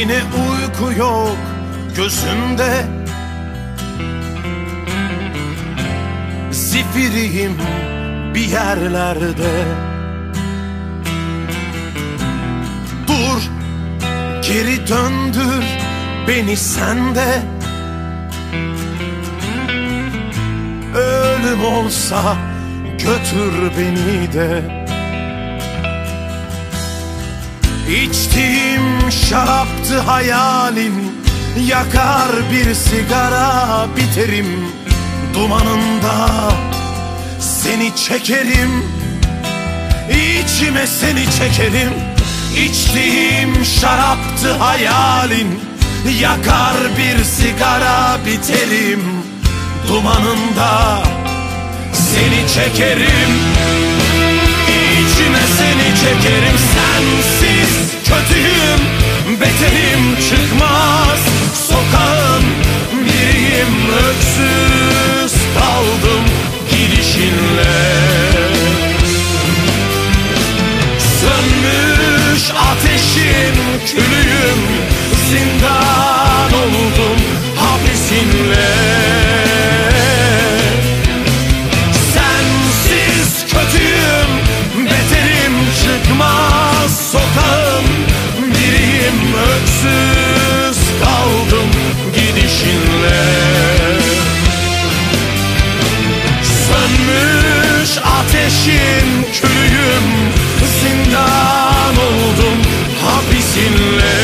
Yine uyku yok gözümde, zifiriyim bir yerlerde. Dur, geri döndür beni sende. Ölüm olsa götür beni de. İçtiğim şaraptı hayalin, yakar bir sigara biterim. Dumanında seni çekerim, içime seni çekerim. İçtiğim şaraptı hayalin, yakar bir sigara biterim. Dumanında seni çekerim, içime seni çekerim. Sensiz kötüyüm, beterim çıkmaz sokağın biriyim. Öksüz kaldım gidişinle. Sönmüş ateşin külüyüm, zindan oldum hapisinle. Sensiz kötüyüm, beterim çıkmaz sokağın biriyim. Öksüz kaldım gidişinle. Sönmüş ateşin külüyüm, zindan oldum hapisinle.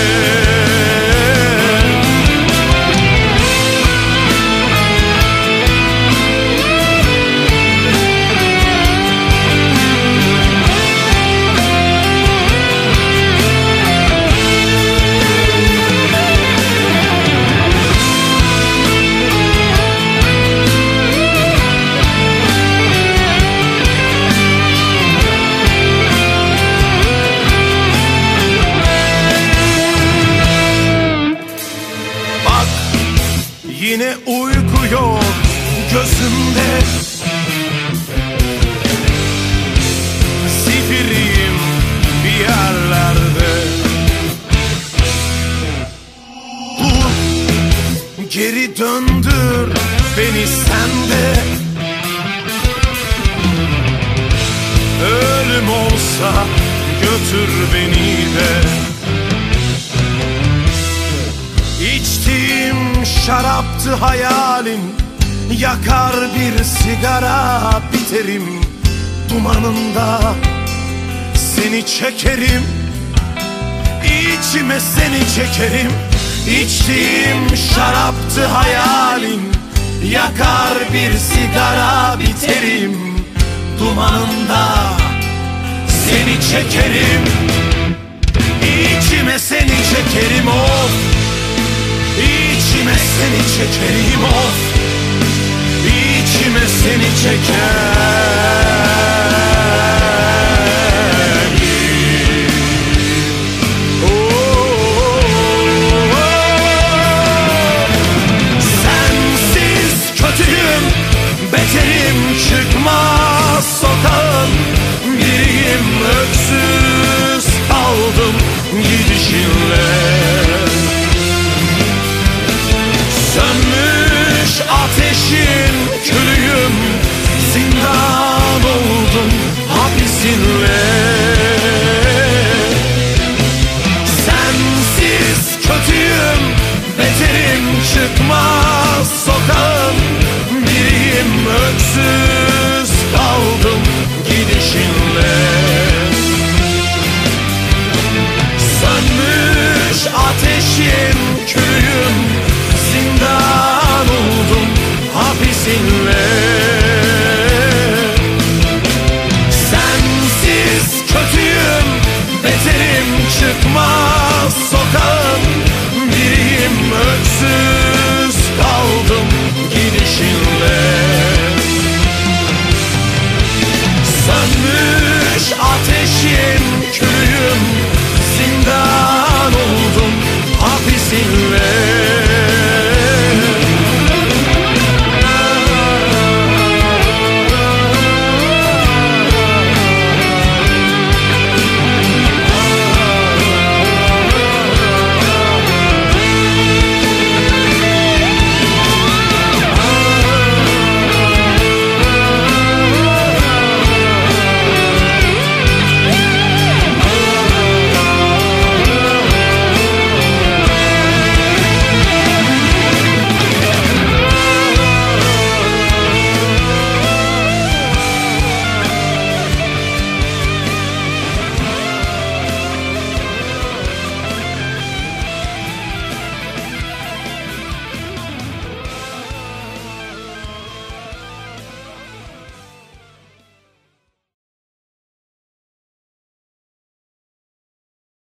Yine uyku yok gözümde, zifiriyim bir yerlerde. Dur, geri döndür beni sende. Ölüm olsa götür beni de. İçtiğim şaraptı hayalin, yakar bir sigara biterim. Dumanında seni çekerim, içime seni çekerim. İçtiğim şaraptı hayalin, yakar bir sigara biterim. Dumanında seni çekerim, içime seni çekerim. Of, İçime seni çekerim, of, içime seni çekerim. Sensiz kötüyüm, beterim çıkmaz sokağın biriyim. Öksüz kaldım gidişinle. Sönmüş ateşin külüyüm, zindan oldum hapisinle.